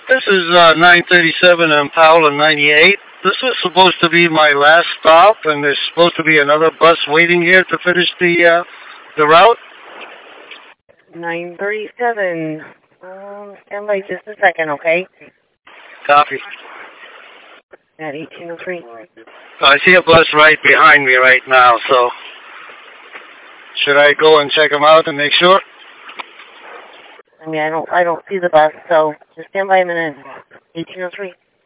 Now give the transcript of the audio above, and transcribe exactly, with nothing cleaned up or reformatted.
This is uh, nine thirty-seven on Powell and ninety-eight. This was supposed to be my last stop, and there's supposed to be another bus waiting here to finish the uh, the route. nine thirty-seven. Um, stand by just a second, okay? Copy. At eighteen oh three. I see a bus right behind me right now, so should I go and check them out and make sure? I mean, I don't, I don't see the bus, so just stand by a minute. eighteen oh three.